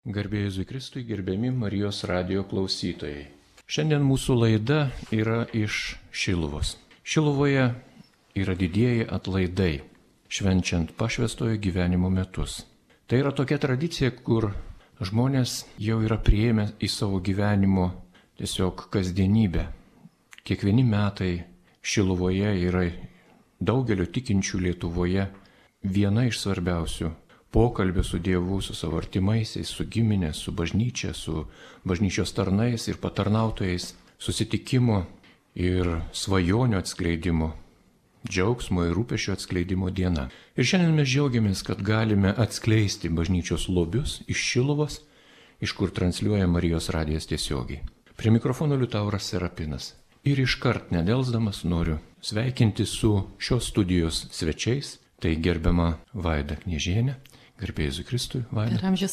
Garbė Jėzui Kristui, gerbiami Marijos radijo klausytojai. Šiandien mūsų laida yra iš Šiluvos. Šiluvoje yra didieji atlaidai, švenčiant pašvęstojo gyvenimo metus. Tai yra tokia tradicija, kur žmonės jau yra priėmę į savo gyvenimo tiesiog kasdienybę. Kiekvieni metai Šiluvoje yra daugelio tikinčių Lietuvoje viena iš svarbiausių pokalbio su Dievu, su savo artimaisiais, su giminė, su bažnyčia, su bažnyčios tarnais ir patarnautojais, susitikimo ir svajonių atskleidimo, džiaugsmo ir rūpesčio atskleidimo diena. Ir šiandien mes džiaugiamės, kad galime atskleisti bažnyčios lobius iš Šiluvos, iš kur transliuoja Marijos radijas tiesiogiai. Prie mikrofono Liutauras Serapinas. Ir iškart nedelsdamas noriu sveikinti su šios studijos svečiais. Tai gerbiama Vaida Kniežienė, garbė Jėzui Kristui, Vaida. Per amžius.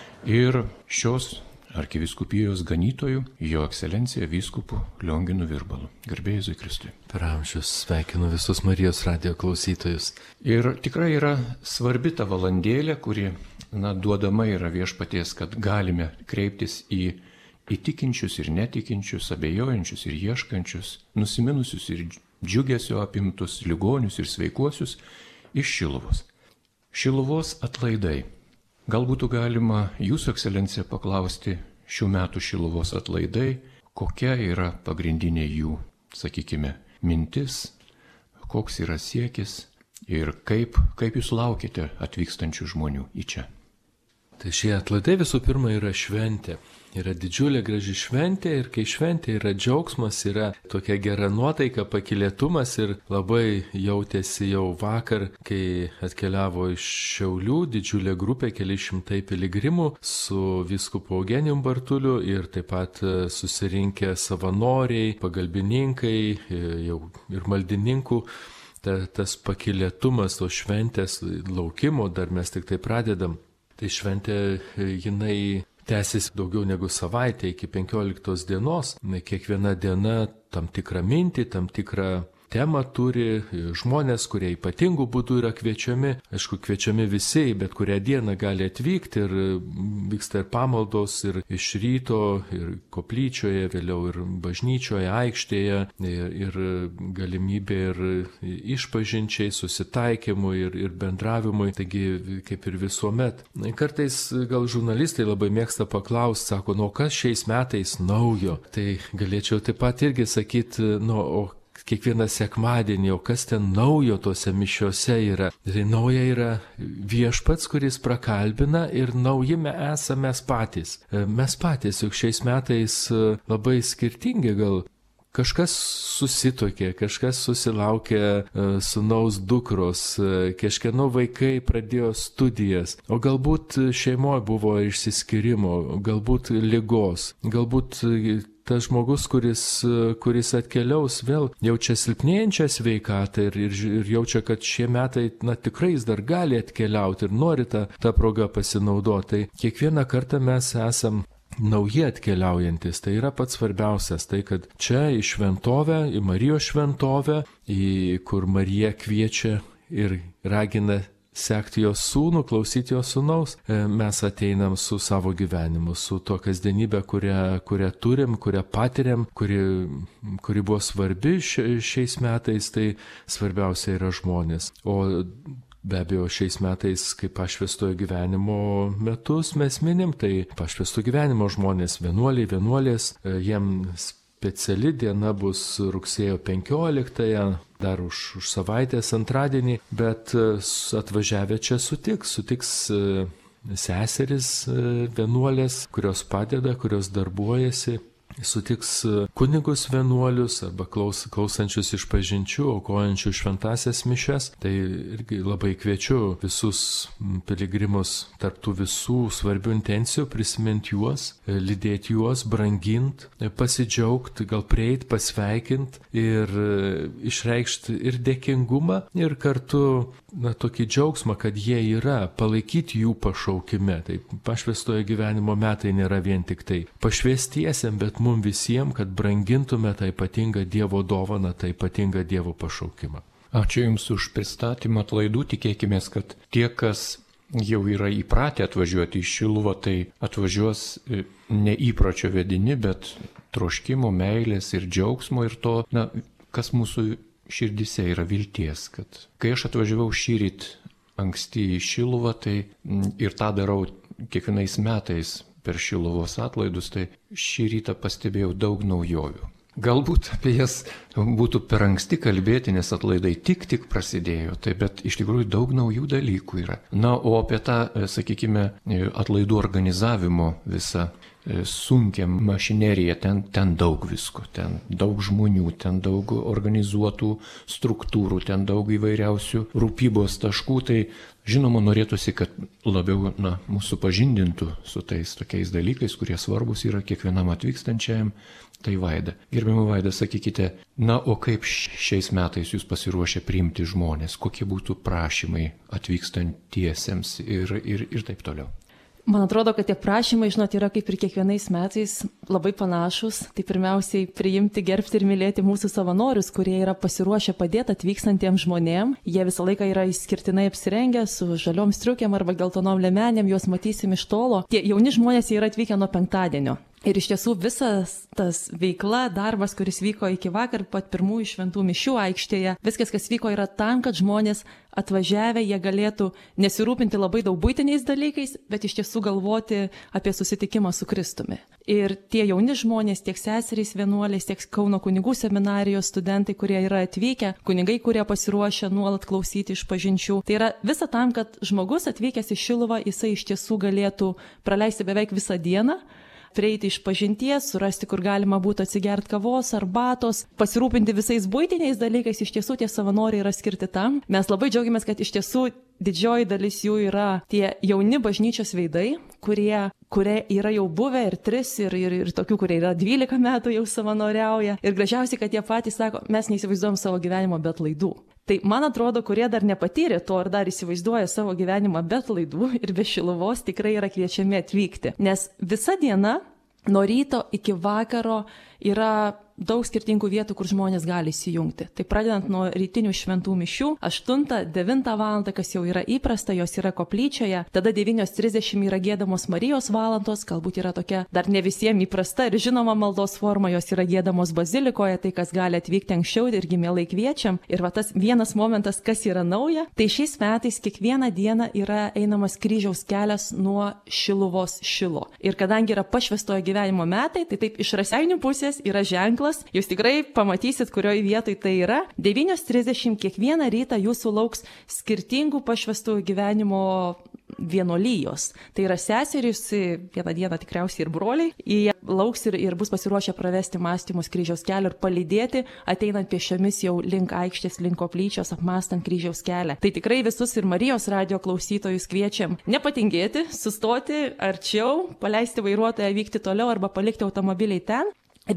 Ir šios arkivyskupijos ganytojų, jo ekscelencija vyskupu Lionginu Virbalu. Garbė Jėzui Kristui. Per amžius sveikinu visus Marijos radijo klausytojus. Ir tikrai yra svarbi ta valandėlė, kuri duodama yra viešpaties, kad galime kreiptis į įtikinčius ir netikinčius, abejojančius ir ieškančius, nusiminusius ir džiugesio apimtus, ligonius ir sveikuosius iš Šiluvos. Šiluvos atlaidai. Gal būtų galima Jūsų ekscelencija paklausti šių metų Šiluvos atlaidai, kokia yra pagrindinė jų, sakykime, mintis, koks yra siekis ir kaip Jūs laukite atvykstančių žmonių į čia. Tai šie atlaidai visų pirma yra šventė. Yra didžiulė graži šventė ir kai šventė yra džiaugsmas, yra tokia gera nuotaika, pakylėtumas ir labai jautėsi jau vakar, kai atkeliavo iš Šiaulių didžiulė grupė, keli šimtai piligrimų su vyskupu Eugenijum Bartuliu ir taip pat susirinkę savanoriai, pagalbininkai jau ir maldininkų. Tas pakylėtumas, tos šventės laukimo, dar mes tik tai pradedam. Tai šventė jinai tęsis daugiau negu savaitę iki 15 dienos. Kiekviena diena tam tikrą mintį, tam tikrą temą turi. Žmonės, kurie ypatingų būdų yra kviečiami, aišku, kviečiami visi, bet kurią dieną gali atvykti ir vyksta ir pamaldos, ir iš ryto, ir koplyčioje, vėliau ir bažnyčioje, aikštėje, ir galimybė ir išpažinčiai, susitaikymui ir bendravimui, taigi kaip ir visuomet. Kartais gal žurnalistai labai mėgsta paklausti, sako, kas šiais metais naujo? Tai galėčiau taip pat irgi sakyti, o kiekvieną sekmadienį, o kas ten naujo tose mišiose yra. Tai nauja yra viešpats, kuris prakalbina ir nauji esame mes patys. Mes patys, juk šiais metais labai skirtingi gal. Kažkas susituokė, kažkas susilaukė sūnaus dukros, kažkieno vaikai pradėjo studijas, o galbūt šeimoje buvo išsiskyrimo, galbūt ligos, galbūt tas žmogus, kuris atkeliaus vėl jaučia silpnėjančią sveikatą ir jaučia, kad šie metai, tikrai jis dar gali atkeliauti ir nori tą progą pasinaudoti. Tai kiekvieną kartą mes esam nauji atkeliaujantis. Tai yra pats svarbiausias, tai kad čia į šventovę, į Marijos šventovę, kur Marija kviečia ir ragina sekti jos sūnų, klausyti jos sūnaus, mes ateinam su savo gyvenimu, su to kasdienybė, kurią turim, kurią patiriam, kuri buvo svarbi šiais metais, tai svarbiausia yra žmonės. O be abejo, šiais metais, kaip pašvęstojo gyvenimo metus mes minim, tai pašvęstojo gyvenimo žmonės, vienuolės, jiems speciali diena bus rugsėjo 15-ąją, dar už savaitės antradienį, bet atvažiavę čia sutiks seseris vienuolės, kurios padeda, kurios darbuojasi. Sutiks kunigus vienuolius arba klausančius išpažinčių, aukojančių šventąsias mišias. Tai irgi labai kviečiu visus piligrimus tarptų visų svarbių intencijų prisiminti juos, lydėti juos, branginti, pasidžiaugti, gal prieiti, pasveikinti ir išreikšti ir dėkingumą ir kartu tokį džiaugsmą, kad jie yra, palaikyti jų pašaukime. Tai pašvęstojo gyvenimo metai nėra vien tik tai pašvęstiesiem, bet mums visiems, kad brangintume tą ypatingą Dievo dovaną, tą ypatingą Dievo pašaukimą. Ačiū Jums už pristatymą atlaidų, tikėkime, kad tie, kas jau yra įpratę atvažiuoti į Šiluvą, tai atvažiuos ne įpročio vedini, bet troškimo, meilės ir džiaugsmo ir to, kas mūsų širdise yra vilties. Kad kai aš atvažiavau šįryt anksti į Šiluvą, tai ir tą darau kiekvienais metais per Šiluvos atlaidus, tai šį rytą pastebėjau daug naujovių. Galbūt apie jas būtų per anksti kalbėti, nes atlaidai tik prasidėjo, bet iš tikrųjų daug naujų dalykų yra. O apie tą, sakykime, atlaidų organizavimo visą sunkią mašineriją, ten daug visko, ten daug žmonių, ten daug organizuotų struktūrų, ten daug įvairiausių rūpybos taškų, tai žinoma norėtųsi, kad labiau mūsų pažindintų su tais tokiais dalykais, kurie svarbus yra kiekvienam atvykstančiajam. Tai Vaida. Gerbiama Vaida, sakykite, o kaip šiais metais jūs pasiruošę priimti žmonės, kokie būtų prašymai atvykstantiesiems ir taip toliau? Man atrodo, kad tie prašymai, yra kaip ir kiekvienais metais labai panašus. Tai pirmiausiai priimti, gerbti ir mylėti mūsų savanorius, kurie yra pasiruošę padėti atvykstantiems žmonėms. Jie visą laiką yra išskirtinai apsirengę su žaliom striukėm arba geltonom liemenėm, juos matysim iš tolo. Tie jauni žmonės yra atvykę nuo penktadienio. Ir iš tiesų visas tas veikla, darbas, kuris vyko iki vakar, pat pirmųjų šventų mišių aikštėje, viskas, kas vyko, yra tam, kad žmonės atvažiavę, jie galėtų nesirūpinti labai daug buitiniais dalykais, bet iš tiesų galvoti apie susitikimą su Kristumi. Ir tie jauni žmonės, tiek seserys vienuolės, tiek Kauno kunigų seminarijos studentai, kurie yra atvykę, kunigai, kurie pasiruošę nuolat klausyti išpažinčių, tai yra visa tam, kad žmogus atvykęs į Šiluvą, jisai iš tiesų galėtų praleisti beveik visą dieną, prieiti iš pažinties, surasti, kur galima būtų atsigerti kavos, arbatos, pasirūpinti visais buitiniais dalykais. Iš tiesų tie savanoriai yra skirti tam. Mes labai džiaugiamės, kad iš tiesų didžioji dalis jų yra tie jauni bažnyčios veidai, kurie yra jau buvę ir 3, ir tokių, kurie yra 12 metų jau savanoriauja. Ir gražiausiai, kad jie patys sako, mes neįsivaizduojam savo gyvenimo be atlaidų. Tai man atrodo, kurie dar nepatyrė to ar dar įsivaizduoja savo gyvenimą be atlaidų ir be Šiluvos, tikrai yra kviečiami atvykti. Nes visa diena nuo ryto iki vakaro yra daug skirtingų vietų, kur žmonės gali įsijungti. Tai pradedant nuo rytinių šventų mišių, 8-9 val. Kas jau yra įprasta, jos yra koplyčioje, tada 9:30 yra giedamos Marijos valandos, galbūt yra tokia dar ne visiems įprasta ir žinoma maldos forma, jos yra giedamos bazilikoje, tai kas gali atvykti anksčiau irgi mielai kviečiam. Ir tas vienas momentas, kas yra nauja, tai šiais metais kiekvieną dieną yra einamas kryžiaus kelias nuo Šiluvos Šilo. Ir kadangi yra pašvęstojo gyvenimo metai, tai taip iš Raseinių pusės yra ženklas. Jūs tikrai pamatysit, kurioje vietoje tai yra. 9:30 kiekvieną rytą jūsų lauks skirtingų pašvęstų gyvenimo vienuolijos. Tai yra seserys, vieną dieną tikriausiai ir broliai. Jie lauks ir bus pasiruošę pravesti mąstymus kryžiaus kelio ir palydėti, ateinant pėsčiomis jau link aikštės, link koplyčios, apmąstant kryžiaus kelią. Tai tikrai visus ir Marijos radijo klausytojus kviečiam nepatingėti, sustoti arčiau, paleisti vairuotoją, vykti toliau arba palikti automobiliai ten.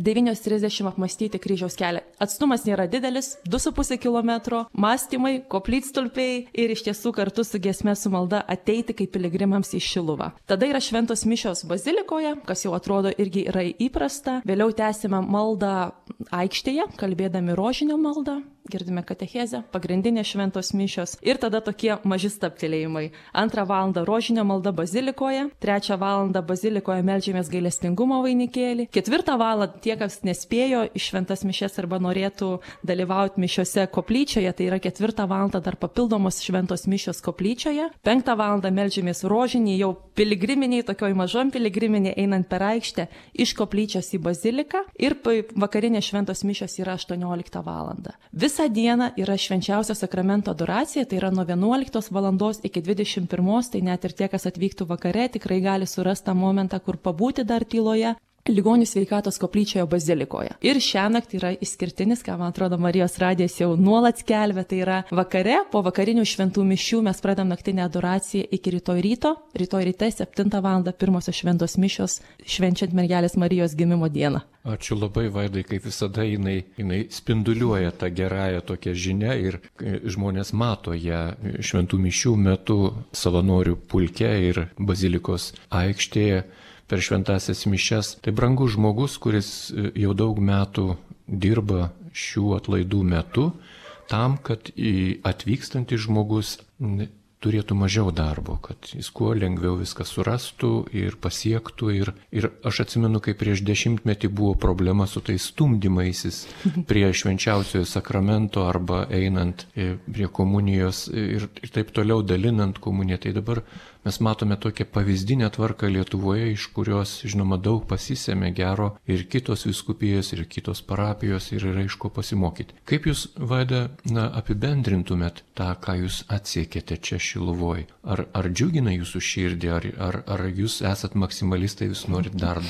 9:30 apmastyti kryžiaus kelią. Atstumas nėra didelis, 2,5 km, mąstymai, koplytstulpiai ir iš tiesų kartu su giesme su malda ateiti kaip piligrimams į Šiluvą. Tada yra šventos mišios bazilikoje, kas jau atrodo irgi yra įprasta. Vėliau tęsime maldą aikštėje, kalbėdami rožinio maldą. Girdime katechezę, pagrindinės šventos mišios ir tada tokie maži stabtelėjimai. 2 val. Rožinio malda bazilikoje, 3 val. Bazilikoje meldžiamės gailestingumo vainikėlį, 4 val. Tie, kas nespėjo iš šventas mišias arba norėtų dalyvauti mišiose koplyčioje, tai yra 4 val. Dar papildomos šventos mišios koplyčioje, 5 val. Meldžiamės rožinį, jau piligriminiai, tokioj mažom piligriminiai, einant per aikštę iš koplyčios į baziliką ir vakarinės šventos mišios yra 18 val. Visą dieną yra švenčiausio sakramento adoracija, tai yra nuo 11 val. Iki 21, tai net ir tie, kas atvyktų vakare, tikrai gali surasti tą momentą, kur pabūti dar tyloje. Ligonių sveikatos koplyčioje bazilikoje. Ir šiąnakt yra išskirtinis, ką man atrodo Marijos radijas jau nuolat skelbia, tai yra vakare, po vakarinių šventų mišių mes pradedam naktinę adoraciją iki rytoj ryto. Rytoj ryte 7 val. Pirmosios šventos mišios švenčiant mergelės Marijos gimimo dieną. Ačiū labai, Vaidai, kaip visada jinai spinduliuoja tą gerąją tokią žinią ir žmonės mato ją šventų mišių metu savanorių pulke ir bazilikos aikštėje per šventasias mišias. Tai brangus žmogus, kuris jau daug metų dirba šių atlaidų metu, tam, kad atvykstantis žmogus turėtų mažiau darbo, kad jis kuo lengviau viską surastų ir pasiektų. Ir aš atsimenu, kai prieš 10 metų buvo problema su tais stumdymaisis prie švenčiausiojo sakramento arba einant prie komunijos ir taip toliau dalinant komuniją. Tai dabar mes matome tokią pavyzdinę tvarką Lietuvoje, iš kurios, žinoma, daug pasisėmė gero ir kitos vyskupijos, ir kitos parapijos, ir yra iš ko pasimokyti. Kaip jūs, Vaida, apibendrintumėt tą, ką jūs atsiekėte čia Šiluvoj? Ar džiugina jūsų širdį, ar jūs esat maksimalistai, jūs norit dar?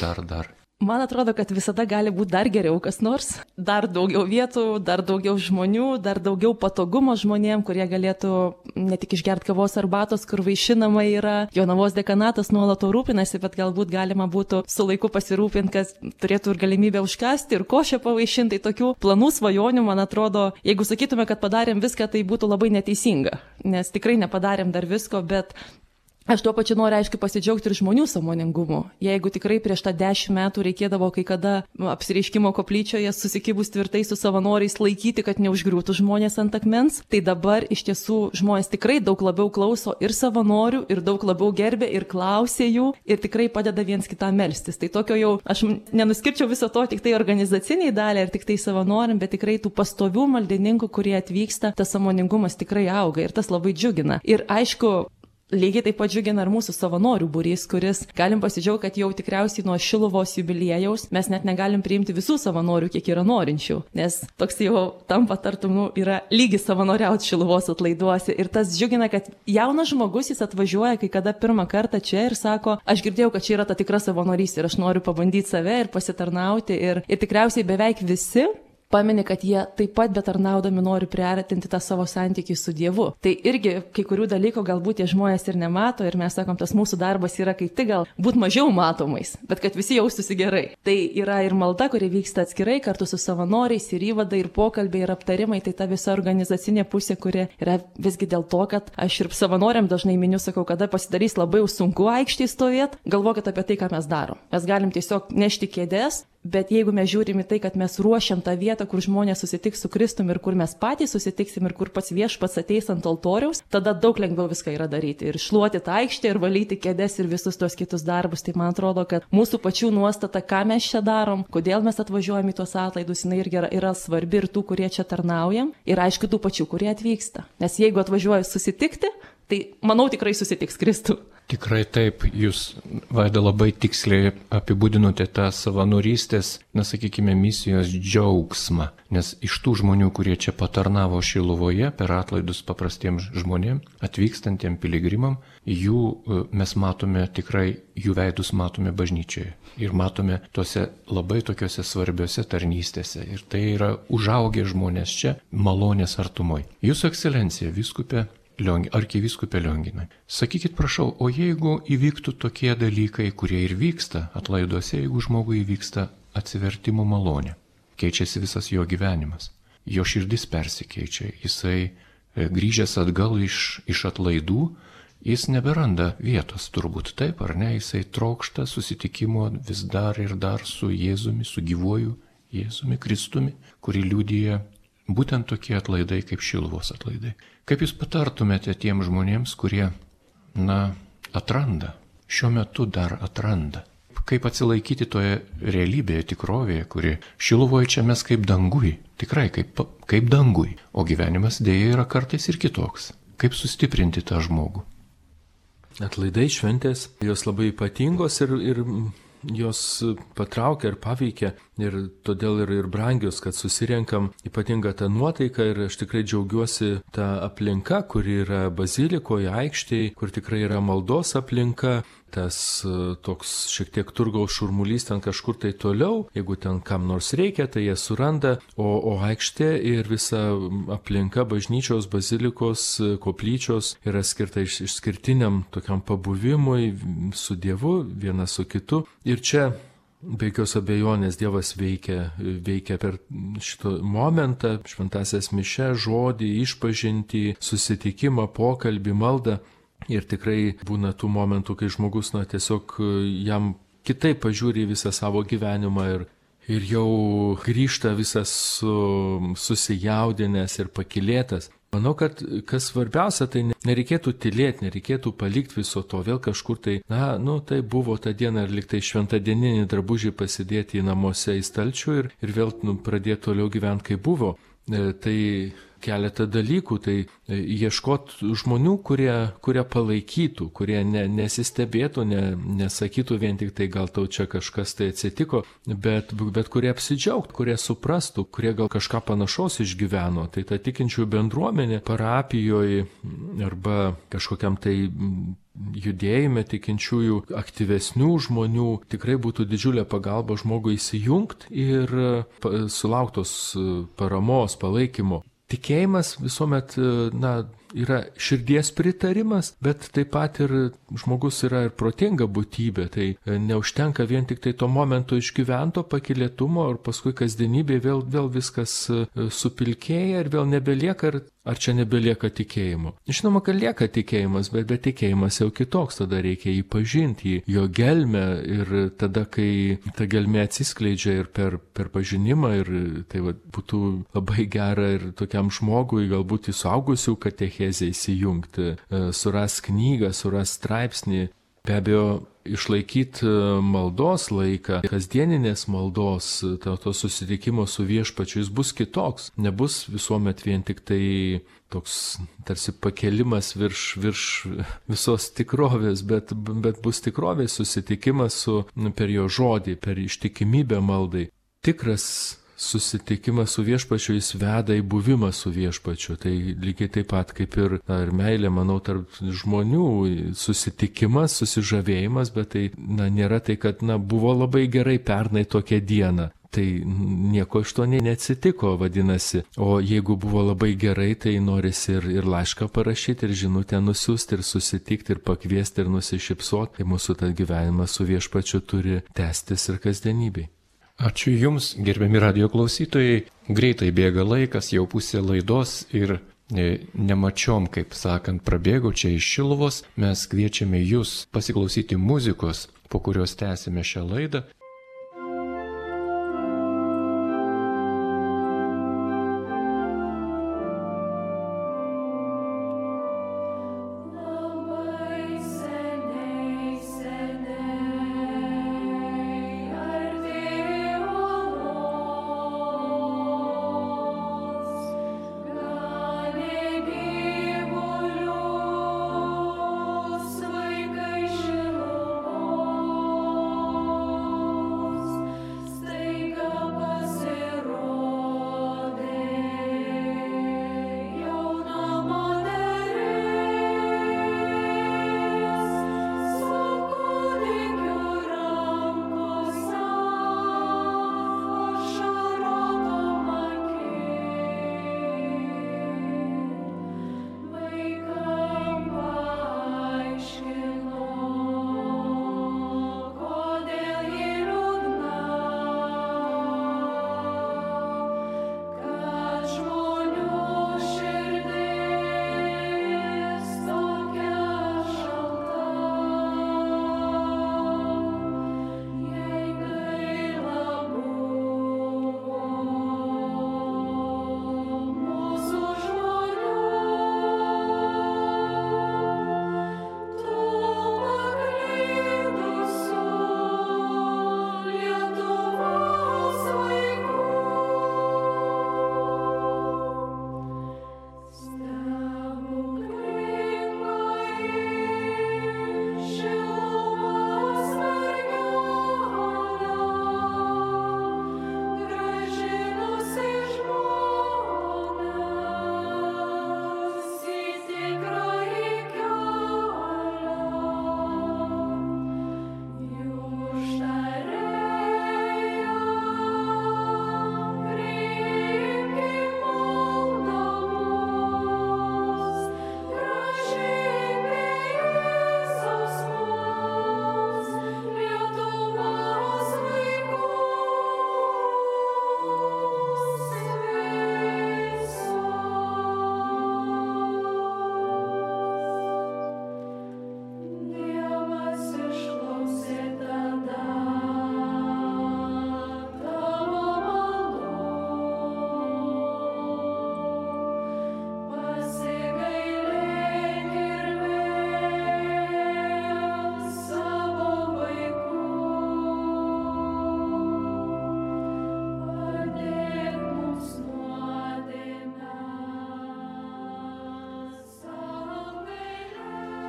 Man atrodo, kad visada gali būti dar geriau kas nors. Dar daugiau vietų, dar daugiau žmonių, dar daugiau patogumo žmonėm, kurie galėtų ne tik išgerti kavos arbatos, kur vaišinama yra. Jonavos dekanatas nuolat to rūpinasi, bet galbūt galima būtų su laiku pasirūpinti, kad turėtų ir galimybę užkasti ir košę pavaišinti. Tai tokių planų, svajonių, man atrodo, jeigu sakytume, kad padarėm viską, tai būtų labai neteisinga. Nes tikrai nepadarėm dar visko, bet aš tuo pačiu noriu, aišku, pasidžiaugti ir žmonių sąmoningumu. Jeigu tikrai prieš tą 10 metų reikėdavo kai kada apsireiškimo koplyčioje susikibus tvirtai su savanoriais laikyti, kad neužgriūtų žmonės ant akmens, tai dabar iš tiesų žmonės tikrai daug labiau klauso ir savanorių, ir daug labiau gerbė, ir klausė jų, ir tikrai padeda viens kitam melstis. Tai tokio jau, aš nenuskirčiau viso to tik tai organizaciniai dalį ir tik tai savanoriam, bet tikrai tų pastovių maldininkų, kurie atvyksta, tas sąmoningumas tikrai auga ir tas labai džiugina. Ir aišku, lygiai taip pat džiugina ir mūsų savanorių būrys, kuris galim pasidžiaugti, kad jau tikriausiai nuo Šiluvos jubiliejaus mes net negalim priimti visų savanorių, kiek yra norinčių, nes toks jau tampa tartum, yra lygis savanoriauti Šiluvos atlaiduose. Ir tas džiugina, kad jaunas žmogus jis atvažiuoja kai kada pirmą kartą čia ir sako, aš girdėjau, kad čia yra ta tikra savanorystė ir aš noriu pabandyti save ir pasitarnauti. Ir tikriausiai beveik visi pamini, kad jie taip pat betarnaudami nori priartinti tą savo santykį su Dievu. Tai irgi kai kurių dalykų galbūt tie žmonės ir nemato ir mes sakom, tas mūsų darbas yra kaip tik gal būt mažiau matomais, bet kad visi jaustųsi gerai. Tai yra ir malda, kuri vyksta atskirai kartu su savanoriais, ir įvadai, ir pokalbiai, ir aptarimai. Tai ta visa organizacinė pusė, kuri yra visgi dėl to, kad aš ir savanoriam dažnai miniu, sakau, kada pasidarys labai sunku aikštėje stovėti, galvokit apie tai, ką mes darom. Mes galim tiesiog nešti kėdės. Bet jeigu mes žiūrime tai, kad mes ruošiam tą vietą, kur žmonės susitiks su Kristumi ir kur mes patys susitiksim ir kur pats viešpats ateis ant altoriaus, tada daug lengviau viską yra daryti. Ir šluoti tą aikštę, ir valyti kėdes, ir visus tos kitus darbus. Tai man atrodo, kad mūsų pačių nuostata, ką mes čia darom, kodėl mes atvažiuojam į tuos atlaidus, jinai irgi yra svarbi ir tų, kurie čia tarnaujam, ir aišku tų pačių, kurie atvyksta. Nes jeigu atvažiuoja susitikti, tai manau tikrai susitiks Kristų. Tikrai taip, jūs, Vaida, labai tiksliai apibūdinote tą savanorystės, sakykime, misijos džiaugsmą, nes iš tų žmonių, kurie čia patarnavo Šiluvoje per atlaidus paprastiems žmonėms, atvykstantiem piligrimam, jų mes matome tikrai, jų veidus matome bažnyčioje ir matome tose labai tokiuose svarbiuose tarnystėse ir tai yra užaugę žmonės čia malonės artumoj. Jūsų ekscelencija, vyskupė Arkivyskupė Lionginai, sakykit prašau, o jeigu įvyktų tokie dalykai, kurie ir vyksta atlaiduose, jeigu žmogui įvyksta atsivertimo malonė, keičiasi visas jo gyvenimas, jo širdis persikeičia, jisai grįžęs atgal iš atlaidų, jis neberanda vietos turbūt, taip ar ne, jisai trokšta susitikimo vis dar ir dar su Jėzumi, su gyvuoju Jėzumi Kristumi, kurį liudija būtent tokie atlaidai kaip Šiluvos atlaidai. Kaip jūs patartumėte tiem žmonėms, kurie, atranda, šiuo metu dar atranda, kaip atsilaikyti toje realybėje, tikrovėje, kuri Šiluvoje čia mes kaip dangui, tikrai kaip dangui, o gyvenimas dėja yra kartais ir kitoks. Kaip sustiprinti tą žmogų? Atlaidai, šventės, jos labai ypatingos ir jos patraukia ir paveikia ir todėl ir brangios, kad susirenkam ypatingą tą nuotaiką ir aš tikrai džiaugiuosi tą aplinka, kuri yra bazilikoje, aikštėje, kur tikrai yra maldos aplinka, tas toks šiek tiek turgaus šurmulys ten kažkur tai toliau, jeigu ten kam nors reikia, tai jie suranda, o aikštė ir visa aplinka bažnyčios, bazilikos, koplyčios yra skirta išskirtiniam tokiam pabuvimui su Dievu, vienas su kitu. Ir čia be jokios abejonės Dievas veikia per šitą momentą, šventąsias mišias, žodį, išpažintį, susitikimą, pokalbį, maldą. Ir tikrai būna tų momentų, kai žmogus tiesiog jam kitaip pažiūri visą savo gyvenimą ir jau grįžta visas susijaudinęs ir pakilėtas. Manau, kad kas svarbiausia, tai nereikėtų tylėti, nereikėtų palikti viso to, vėl kažkur tai, tai buvo ta diena ir liktai šventadieninį drabužį pasidėti į namuose į stalčių ir vėl pradėti toliau gyventi, kaip buvo. Tai keletą dalykų, tai ieškot žmonių, kurie palaikytų, kurie nesistebėtų, nesakytų vien tik tai, gal tau čia kažkas tai atsitiko, bet kurie apsidžiaugtų, kurie suprastų, kurie gal kažką panašaus išgyveno. Tai ta tikinčiųjų bendruomenė parapijoje arba kažkokiam tai judėjime tikinčiųjų aktyvesnių žmonių tikrai būtų didžiulė pagalba žmogui įsijungti ir sulauktos paramos, palaikymo. Tikėjimas visuomet, yra širdies pritarimas, bet taip pat ir žmogus yra ir protinga būtybė, tai neužtenka vien tik tai to momento išgyvento pakylėtumo ir paskui kasdienybėje vėl viskas supilkėja ir vėl nebelieka, ar čia nebelieka tikėjimo. Žinoma, kad lieka tikėjimas, bet tikėjimas jau kitoks, tada reikia jį pažinti, jo gelmę ir tada, kai ta gelmė atsiskleidžia ir per pažinimą ir tai būtų labai gera ir tokiam žmogui galbūt į suaugusių katechezę įsijungti, suras knygą, suras straipsnį. Be abejo, išlaikyti maldos laiką, kasdieninės maldos, to susitikimo su viešpačiu, jis bus kitoks. Nebus visuomet vien tik tai toks tarsi pakelimas virš visos tikrovės, bet bus tikrovės susitikimas per jo žodį, per ištikimybę maldai. Tikras susitikimas su viešpačiu, jis veda į buvimą su viešpačiu. Tai lygiai taip pat kaip ir meilė, manau, tarp žmonių, susitikimas, susižavėjimas, bet tai nėra tai, kad buvo labai gerai pernai tokią dieną. Tai nieko iš to neatsitiko, vadinasi. O jeigu buvo labai gerai, tai norisi ir laišką parašyti, ir žinutę nusiųsti, ir susitikti, ir pakviesti, ir nusišypsoti. Tai mūsų tas gyvenimas su viešpačiu turi tęstis ir kasdienybei. Ačiū Jums, gerbiami radijo klausytojai. Greitai bėga laikas, jau pusė laidos ir nemačiom, kaip sakant, prabėgo čia iš Šiluvos. Mes kviečiame Jūs pasiklausyti muzikos, po kurios tęsime šią laidą.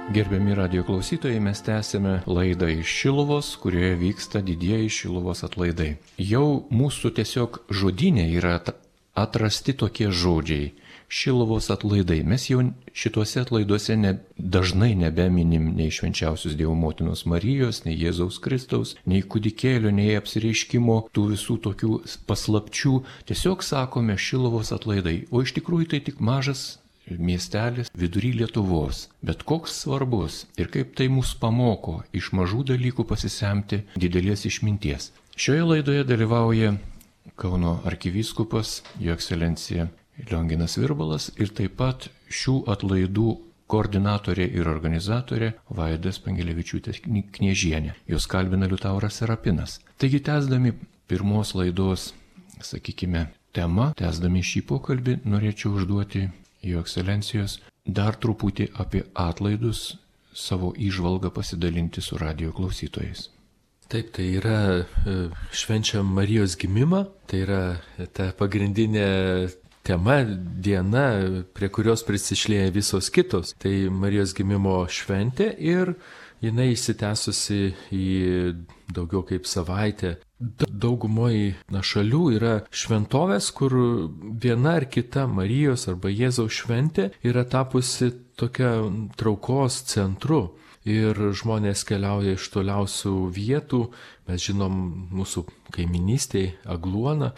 Gerbiami radio klausytojai, mes tęsime laidą iš Šiluvos, kurioje vyksta didieji Šiluvos atlaidai. Jau mūsų tiesiog žodynė yra atrasti tokie žodžiai. Šiluvos atlaidai. Mes jau šituose atlaiduose dažnai nebeminim nei švenčiausios Dievo motinos Marijos, nei Jėzaus Kristaus, nei kūdikėlio, nei apsireiškimo, tų visų tokių paslapčių. Tiesiog sakome Šiluvos atlaidai. O iš tikrųjų tai tik mažas miestelis vidury Lietuvos. Bet koks svarbus ir kaip tai mus pamoko iš mažų dalykų pasisemti didelės išminties. Šioje laidoje dalyvauja Kauno arkivyskupas, Jo ekscelencija Lionginas Virbalas ir taip pat šių atlaidų koordinatorė ir organizatorė Vaida Spangelevičiūtė Kniežienė. Jos kalbina Liutauras Serapinas. Taigi, tęsdami pirmos laidos, sakykime, temą, tęsdami šį pokalbį, norėčiau užduoti Jo ekscelencijos dar truputį apie atlaidus, savo įžvalgą pasidalinti su radio klausytojais. Taip, tai yra švenčiam Marijos gimimą, tai yra ta pagrindinė tema, diena, prie kurios prisišlėja visos kitos. Tai Marijos gimimo šventė ir jinai įsitęsusi į daugiau kaip savaitę. Daugumoje šalių yra šventovės, kur viena ar kita Marijos arba Jėzaus šventė yra tapusi tokia traukos centru. Ir žmonės keliauja iš toliausių vietų. Mes žinom mūsų kaiminystėje Agluoną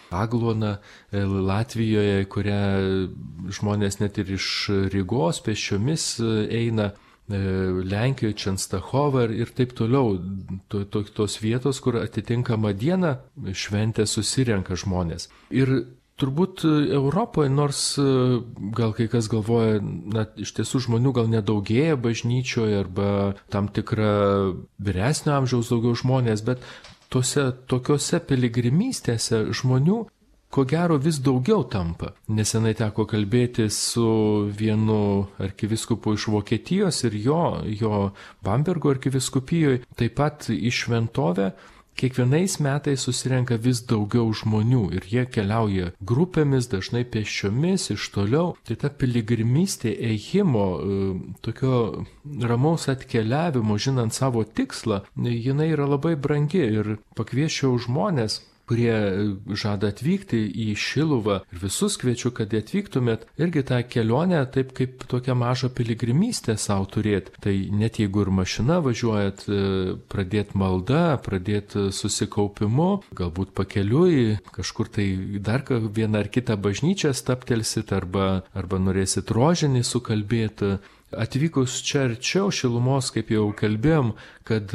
Latvijoje, kurią žmonės net ir iš Rygos pėsčiomis eina, Lenkijoje Čenstachovą ir taip toliau. Tos vietos, kur atitinkama diena šventė susirenka žmonės. Ir turbūt Europoje, nors gal kai kas galvoja, iš tiesų žmonių gal nedaugėja bažnyčioje arba tam tikra vyresnio amžiaus daugiau žmonės, bet tokiose piligrimystėse žmonių ko gero vis daugiau tampa. Nesenai teko kalbėti su vienu arkivyskupu iš Vokietijos ir jo Bambergo arkivyskupijoje, taip pat į šventovę. Kiekvienais metais susirenka vis daugiau žmonių ir jie keliauja grupėmis, dažnai pėsčiomis iš toliau. Tai ta piligrimystė ėjimo, tokio ramaus atkeliavimo, žinant savo tikslą, jinai yra labai brangi ir pakviečiau žmonės, kurie žada atvykti į Šiluvą ir visus kviečiu, kad atvyktumėt irgi tą kelionę taip kaip tokią mažą piligrimystę savo turėti. Tai net jeigu ir mašina važiuojat, pradėti maldą, pradėti susikaupimu, galbūt pakeliui, kažkur tai dar vieną ar kitą bažnyčią staptelsit arba norėsit rožinį sukalbėti. Atvykus čia arčiau Šilumos, kaip jau kalbėjom, kad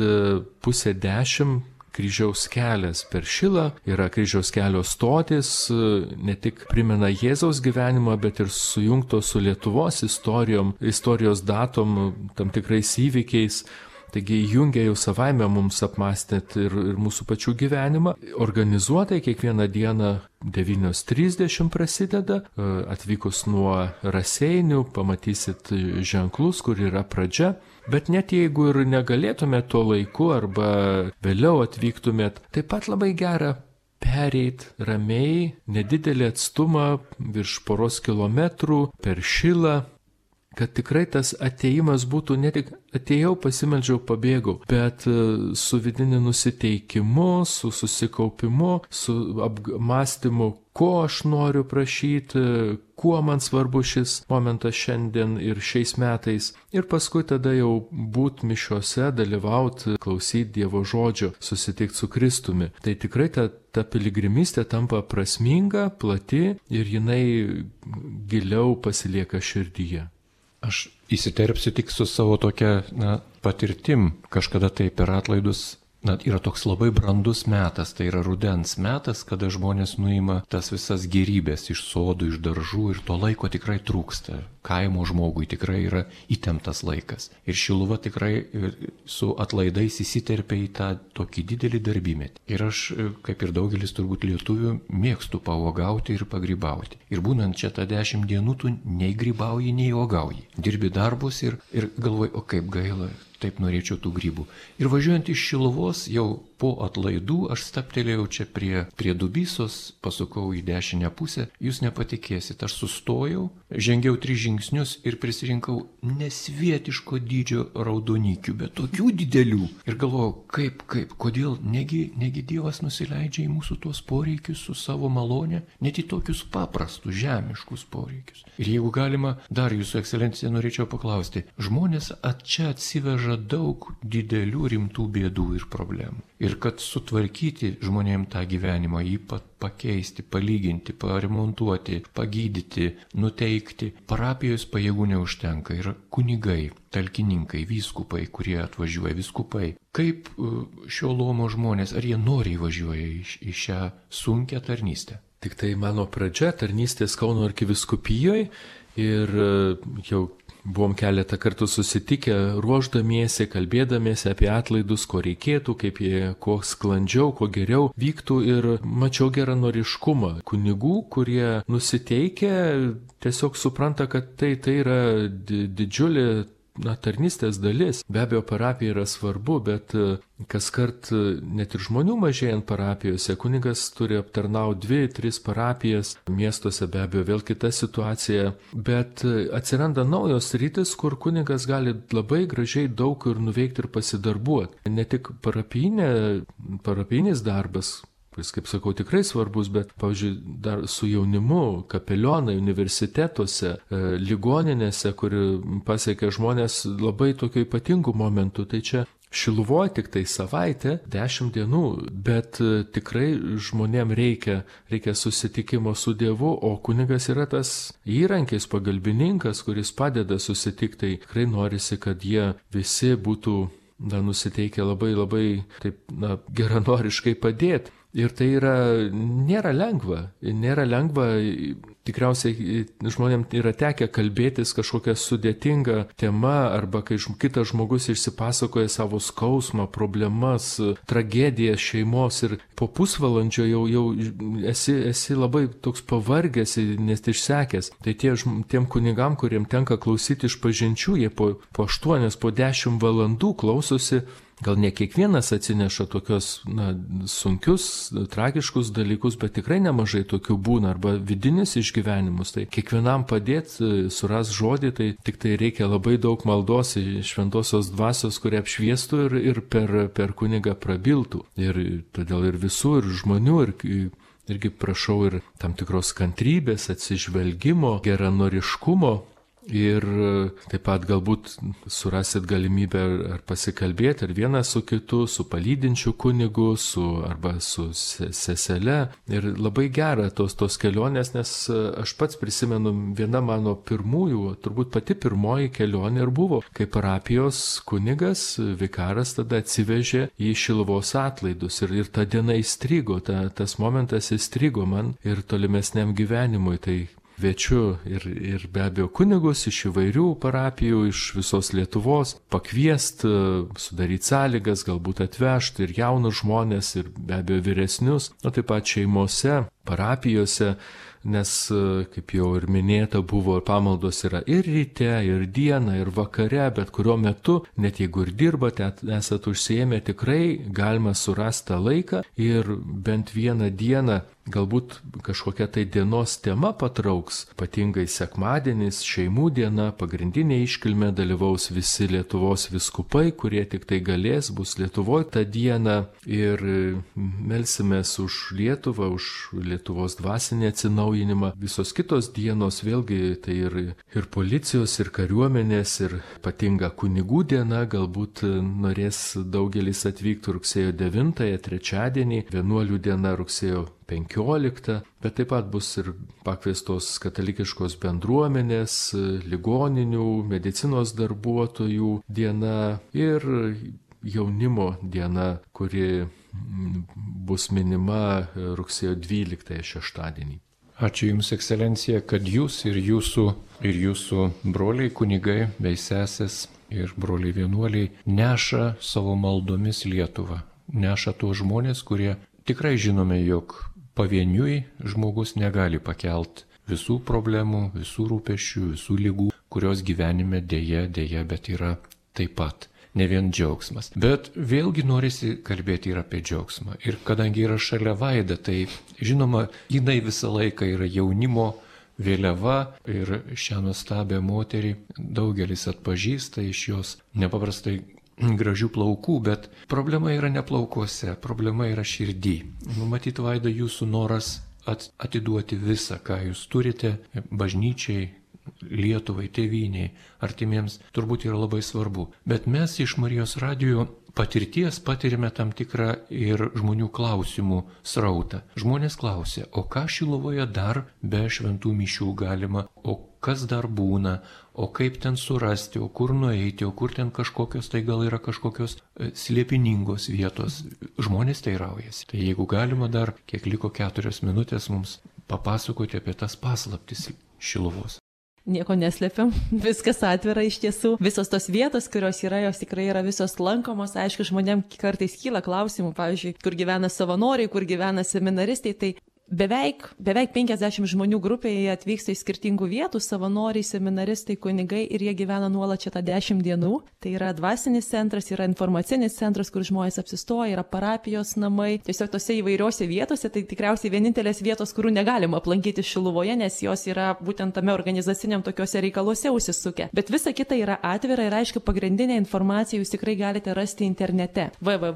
9:30 Kryžiaus kelias per Šilą, yra Kryžiaus kelio stotis, ne tik primena Jėzaus gyvenimą, bet ir sujungtos su Lietuvos istorijos datom, tam tikrais įvykiais. Taigi jungia jau savaime mums apmąstyti ir mūsų pačių gyvenimą. Organizuotai kiekvieną dieną 9:30 prasideda. Atvykus nuo Raseinių pamatysit ženklus, kur yra pradžia. Bet net jeigu ir negalėtumėt tuo laiku arba vėliau atvyktumėt, taip pat labai gera pereit ramiai, nedidelį atstumą virš 1 kilometrų per Šilą, kad tikrai tas atėjimas būtų ne tik atėjau, pasimeldžiau, pabėgau, bet su vidiniu nusiteikimu, su susikaupimu, su apmąstymu, ko aš noriu prašyti, kuo man svarbu šis momentas šiandien ir šiais metais. Ir paskui tada jau būt mišiose, dalyvauti, klausyti Dievo žodžio, susitikti su Kristumi. Tai tikrai ta piligrimystė tampa prasminga, plati ir jinai giliau pasilieka širdyje. Aš įsiterpsiu tik su savo tokia patirtim. Kažkada tai per atlaidus yra toks labai brandus metas, tai yra rudens metas, kada žmonės nuima tas visas gėrybės iš sodų, iš daržų ir to laiko tikrai trūksta. Kaimo žmogui tikrai yra įtemptas laikas. Ir Šiluva tikrai su atlaidais įsiterpia į tą tokį didelį darbymetį. Ir aš, kaip ir daugelis turbūt lietuvių, mėgstu pauogauti ir pagrybauti. Ir būnant čia tą 10 dienų tu nei grybauji, nei uogauji. Dirbi darbus ir galvoji, o kaip gaila. taip norėčiau tų grybų. Ir važiuojant iš Šiluvos, jau po atlaidų, aš staptelėjau čia prie Dubysos, pasukau į dešinę pusę, jūs nepatikėsit, aš sustojau, žengiau 3 žingsnius ir prisirinkau nesvietiško dydžio raudonikių, bet tokių didelių. Ir galvojau, kodėl, negi Dievas nusileidžia į mūsų tuos poreikius su savo malonė, net į tokius paprastus, žemiškus poreikius. Ir jeigu galima, dar jūsų ekscelencija norėčiau paklausti, žmonės čia atsiveža daug didelių rimtų bėdų ir problemų. Ir kad sutvarkyti žmonėm tą gyvenimą, jį pakeisti, palyginti, paremontuoti, pagydyti, nuteikti, parapijos pajėgų neužtenka. Ir kunigai, talkininkai, vyskupai, kurie atvažiuoja, vyskupai. Kaip šio luomo žmonės, ar jie noriai važiuoja į šią sunkią tarnystę? Tik tai mano pradžia tarnystės Kauno arkivyskupijoje ir jau buvom keletą kartų susitikę, ruoždamiesi, kalbėdamiesi apie atlaidus, ko reikėtų, kaip jie kuo sklandžiau, kuo geriau vyktų ir mačiau geranoriškumą kunigų, kurie nusiteikę tiesiog supranta, kad tai yra didžiulė tarnystės dalis. Be abejo, parapija yra svarbu, bet kas kart net ir žmonių mažėjant parapijose, kunigas turi aptarnauti 2-3 parapijas, miestuose be abejo vėl kita situacija, bet atsiranda naujos rytis, kur kunigas gali labai gražiai daug ir nuveikti ir pasidarbuoti. Ne tik parapijinis darbas, kuris, kaip sakau, tikrai svarbus, bet, pavyzdžiui, dar su jaunimu, kapelionai universitetuose, ligoninėse, kur pasiekia žmonės labai tokių ypatingų momentų, tai čia Šiluvoje tik tai savaitę, 10 dienų, bet tikrai žmonėm reikia susitikimo su Dievu, o kunigas yra tas įrankis, pagalbininkas, kuris padeda susitikti, tai tikrai norisi, kad jie visi būtų nusiteikę labai taip, geranoriškai padėti. Ir tai nėra lengva, tikriausiai žmonėms yra tekę kalbėtis kažkokią sudėtingą temą, arba kai kitas žmogus išsipasakoja savo skausmą, problemas, tragedijas šeimos ir po pusvalandžio jau esi labai toks pavargęs, nes išsekęs. Tai tiem kunigam, kuriem tenka klausyti išpažinčių, jie po 8, po 10 valandų klausosi. Gal ne kiekvienas atsineša tokios sunkius, tragiškus dalykus, bet tikrai nemažai tokių būna, arba vidinis išgyvenimus. Tai kiekvienam padėti, suras žodį, tai tik tai reikia labai daug maldos šventosios dvasios, kurie apšviestų ir per kunigą prabiltų. Ir todėl ir visų, ir žmonių, irgi prašau ir tam tikros kantrybės, atsižvelgimo, geranoriškumo. Ir taip pat galbūt surasit galimybę ar pasikalbėti ar vienas su kitu, su palydinčiu kunigu, arba su sesele. Ir labai gera tos kelionės, nes aš pats prisimenu, viena mano pirmųjų, turbūt pati pirmoji kelionė ir buvo, kai parapijos kunigas, vikaras tada atsivežė į Šiluvos atlaidus. Ir ta diena įstrigo, tas momentas įstrigo man ir tolimesniam gyvenimui. Tai kviečiu ir be abejo kunigus iš įvairių parapijų, iš visos Lietuvos, pakviesti, sudaryti sąlygas, galbūt atvežti ir jaunus žmonės, ir be abejo vyresnius, o taip pat šeimose, parapijose, nes, kaip jau ir minėta, buvo pamaldos yra ir ryte, ir dieną, ir vakare, bet kuriuo metu, net jeigu ir dirbate, esate užsiėmę, tikrai galima surasti tą laiką ir bent vieną dieną, galbūt kažkokia tai dienos tema patrauks, ypatingai sekmadienis, šeimų diena, pagrindinė iškilmė, dalyvaus visi Lietuvos vyskupai, kurie tik tai galės, bus Lietuvoje tą dieną ir melsimės už Lietuvą, už Lietuvos dvasinį atsinaujinimą. Visos kitos dienos vėlgi tai ir policijos, ir kariuomenės, ir ypatinga kunigų diena, galbūt norės daugelis atvykti rugsėjo 9-ąją, trečiadienį, vienuolių diena rugsėjo 15, bet taip pat bus ir pakviestos katalikiškos bendruomenės, ligoninių, medicinos darbuotojų diena ir jaunimo diena, kuri bus minima rugsėjo 12 šeštadienį. Ačiū Jums, ekscelencija, kad Jūs ir jūsų broliai kunigai bei sesės ir broliai vienuoliai neša savo maldomis Lietuvą. Neša tuos žmonės, kurie tikrai žinome, jog pavieniui žmogus negali pakelt visų problemų, visų rūpesčių, visų ligų, kurios gyvenime dėja, bet yra taip pat. ne vien džiaugsmas. Bet vėlgi norisi kalbėti ir apie džiaugsmą. Ir kadangi yra šalia Vaida, tai žinoma, jinai visą laiką yra jaunimo vėliava ir šią nuostabią moterį daugelis atpažįsta iš jos nepaprastai gražių plaukų, bet problema yra ne plaukuose, problema yra širdį. Matyt, Vaida, jūsų noras atiduoti visą, ką jūs turite bažnyčiai, Lietuvai, tėvyniai, artimiems, turbūt yra labai svarbu. Bet mes iš Marijos radijo patirties patirime tam tikrą ir žmonių klausimų srautą. Žmonės klausia, o ką Šiluvoje dar be šventų mišių galima, o kas dar būna, o kaip ten surasti, o kur nueiti, o kur ten kažkokios, tai gal yra kažkokios slėpiningos vietos. Žmonės teiraujasi. Tai jeigu galima dar, kiek liko 4 minutės, mums papasakoti apie tas paslaptis Šiluvos. Nieko neslėpiam, viskas atvira iš tiesų. Visos tos vietos, kurios yra, jos tikrai yra visos lankomos. Aišku, žmonėms kartais kyla klausimų, pavyzdžiui, kur gyvena savanoriai, kur gyvena seminaristai. Tai beveik 50 žmonių grupėje atvyksta iš skirtingų vietų, savanoriai, seminaristai, kunigai ir jie gyvena nuolat čia tą 10 dienų. Tai yra dvasinis centras, yra informacinis centras, kur žmonės apsistoja, yra parapijos namai. Tiesiog tose įvairiose vietose, tai tikriausiai vienintelės vietos, kurių negalima aplankyti Šiluvoje, nes jos yra būtent tame organizaciniam tokiuose reikaluose užsisukę. Bet visa kita yra atvira ir aišku, pagrindinė informacija jūs tikrai galite rasti internete.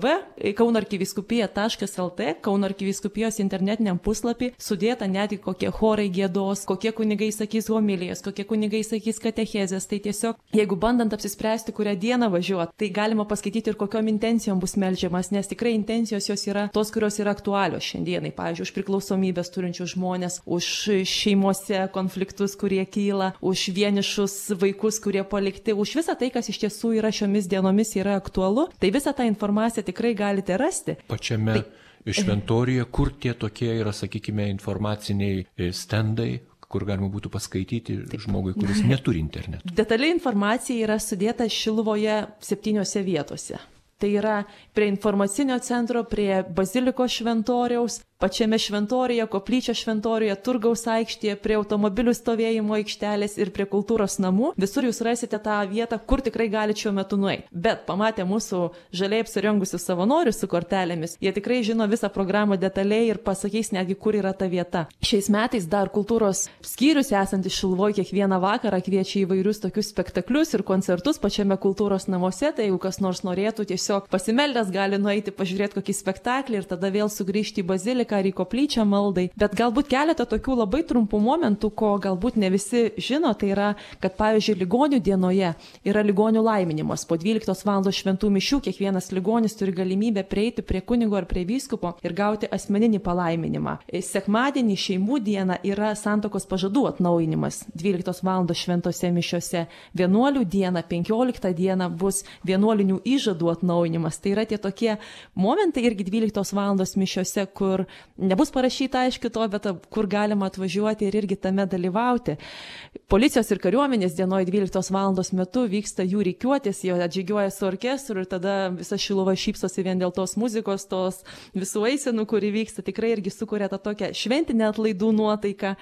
www.kaunoarkivyskupija.lt, Kauno arkivyskupijos internetiniam puslapį sudėta netgi kokie chorai giedos, kokie kunigai sakys homilijas, kokie kunigai sakys katechezės. Tai tiesiog, jeigu bandant apsispręsti, kurią dieną važiuoti, tai galima paskaityti ir kokiom intencijom bus meldžiamas, nes tikrai intencijos jos yra tos, kurios yra aktualios šiandienai. Pavyzdžiui, už priklausomybės turinčius žmonės, už šeimose konfliktus, kurie kyla, už vienišus vaikus, kurie palikti, už visą tai, kas iš tiesų yra šiomis dienomis yra aktualu. Tai visą tą informaciją tikrai galite rasti. Pačiame šventoriuje, kur tie tokie yra, sakykime, informaciniai stendai, kur galima būtų paskaityti žmogui, kuris neturi interneto. Detali informacija yra sudėta Šiluvoje 7 vietose. Tai yra prie informacinio centro, prie bazilikos šventoriaus, pačiame šventoriuje, koplyčio šventoriuje, turgaus aikštėje, prie automobilių stovėjimo aikštelės ir prie kultūros namų. Visur jūs rasite tą vietą, kur tikrai galite šiuo metu nueiti. Bet pamatę mūsų žaliai apsirengusius savanorius su kortelėmis, jie tikrai žino visą programą detaliai ir pasakys netgi, kur yra ta vieta. Šiais metais dar kultūros skyrius esantis Šiluvoje kiekvieną vakarą kviečia įvairius tokius spektaklius ir koncertus pačiame kultūros namuose. Tai jeigu kas nors norėtų, tiesiog pasimeldęs gali nueiti pažiūrėti kokį spektaklį ir tada vėl sugrįžti į baziliką ar į koplyčią maldai. Bet galbūt keletą tokių labai trumpų momentų, ko galbūt ne visi žino, tai yra, kad pavyzdžiui, ligonių dienoje yra ligonių laiminimas. Po 12 val. Šventų mišių kiekvienas ligonis turi galimybę prieiti prie kunigo ar prie vyskupo ir gauti asmeninį palaiminimą. Sekmadienį šeimų diena yra santuokos pažadų atnaujinimas 12 val. Šventose mišiose. Vienuolių diena, 15 diena bus vienuolinių įžadų atnaujinimas. Tai yra tie tokie momentai irgi 12 val. Mišiose, kur nebus parašyta aiškiai to, bet kur galima atvažiuoti ir irgi tame dalyvauti. Policijos ir kariuomenės dienoje 12 val. Metu vyksta jų rikiuotės, jie atžygiuoja su orkestru ir tada visa Šiluva šypsosi vien dėl tos muzikos, tos visų eisenų, kuri vyksta, tikrai irgi sukuria tą tokią šventinę atlaidų nuotaiką.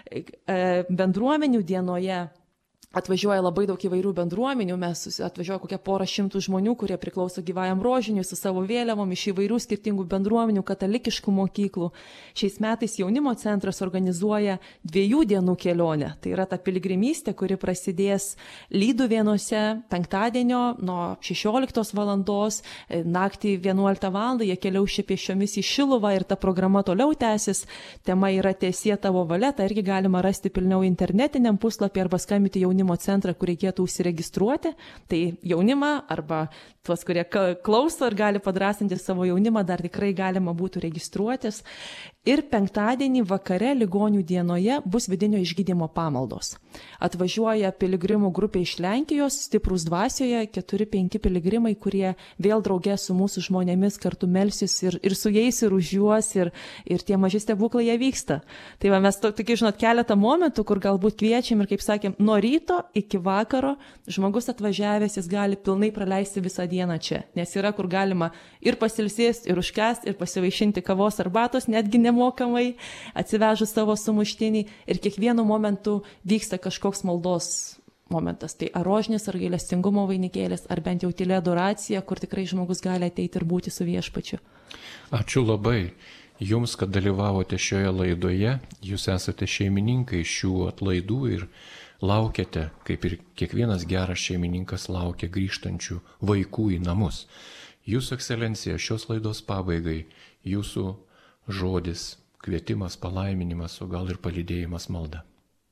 Bendruomenių dienoje atvažiuoja labai daug įvairių bendruomenių, mes atvažiuoja kokia 100 žmonių, kurie priklauso Gyvajam Rožiniui su savo vėliavom iš įvairių skirtingų bendruomenių, katalikiškų mokyklų. Šiais metais jaunimo centras organizuoja 2 dienų kelionę. Tai yra ta piligrimystė, kuri prasidės Lyduvėnuose penktadienio nuo 16 val. Naktį 11 val. Jie keliaus pėsčiomis į Šiluvą ir ta programa toliau tęsis. Tema yra Teesie tavo valia, tai irgi galima rasti pilniau internetiniam puslapį arba skambinti jaunimo centrą, kur reikėtų užsiregistruoti. Tai jaunimą arba tuos, kurie klauso ir gali padrasinti savo jaunimą, dar tikrai galima būtų registruotis. Ir penktadienį vakare ligonių dienoje bus vidinio išgydymo pamaldos. Atvažiuoja piligrimų grupė iš Lenkijos, stiprūs dvasioje, 4-5 piligrimai, kurie vėl draugė su mūsų žmonėmis kartu melsis ir su jais ir už juos ir tie maži stebuklai jie vyksta. Tai va, mes tokie, žinot, keletą momentų, kur galbūt kviečiam ir, kaip sakėm, nuo ryto iki vakaro žmogus atvažiavęs, jis gali pilnai praleisti visą dieną čia. Nes yra, kur galima ir pasilsės, ir užkęst, ir pasivaišinti kavos arbatos, netgi nemokamai, atsivežus savo sumuštinį. Ir kiekvienu momentu vyksta kažkoks momentas. Tai ar rožinis, ar gailestingumo vainikėlis, ar bent jau tyli adoracija, kur tikrai žmogus gali ateiti ir būti su viešpačiu. Ačiū labai Jums, kad dalyvavote šioje laidoje. Jūs esate šeimininkai šių atlaidų ir laukiate, kaip ir kiekvienas geras šeimininkas laukia grįžtančių vaikų į namus. Jūsų ekscelencija, šios laidos pabaigai, Jūsų žodis, kvietimas, palaiminimas, o gal ir palydėjimas malda.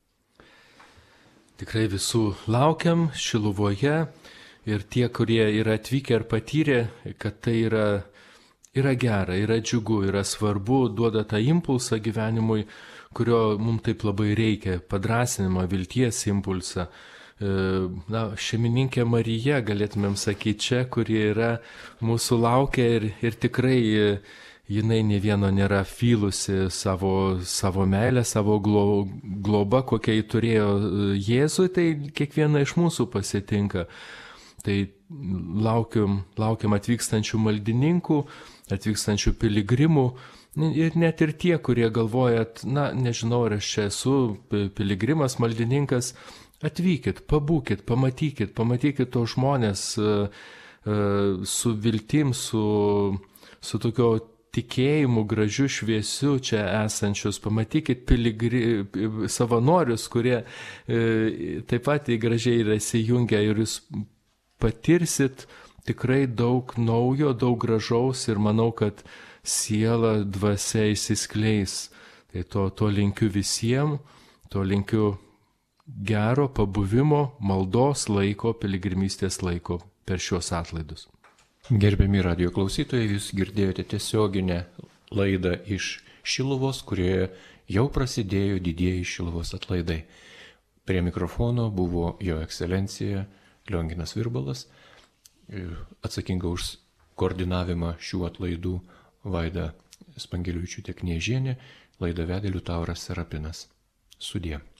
Tikrai visų laukiam Šiluvoje ir tie, kurie yra atvykę ir patyrė, kad tai yra gera, yra džiugu, yra svarbu, duoda tą impulsą gyvenimui, kurio mums taip labai reikia, padrasinimą, vilties impulsą. Šeimininkė Marija, galėtumėm sakyti čia, kuri yra mūsų laukia ir tikrai jinai ne vieno nėra fylusi savo meilę, savo globą, kokią jį turėjo Jėzui, tai kiekviena iš mūsų pasitinka. Tai laukiam atvykstančių maldininkų, atvykstančių piligrimų ir net ir tie, kurie galvojat, nežinau, ar aš čia esu piligrimas, maldininkas, atvykit, pabūkit, pamatykit tos žmonės su viltim, su tokio tikėjimu, gražiu, šviesiu čia esančius, pamatykit savanorius, kurie taip pat gražiai yra įsijungę ir jūs patirsit tikrai daug naujo, daug gražaus ir manau, kad siela, dvasia įsiskleis. Tai to linkiu visiems, to linkiu gero pabuvimo, maldos laiko, piligrimystės laiko per šios atlaidus. Gerbiami radijo klausytojai, jūs girdėjote tiesioginę laidą iš Šiluvos, kurioje jau prasidėjo didieji Šiluvos atlaidai. Prie mikrofono buvo jo ekscelencija Lionginas Virbalas, atsakinga už koordinavimą šių atlaidų Vaida Spangeliuvičiūtė Kniežienė, laidą vedė Liutauras Serapinas. Sudie.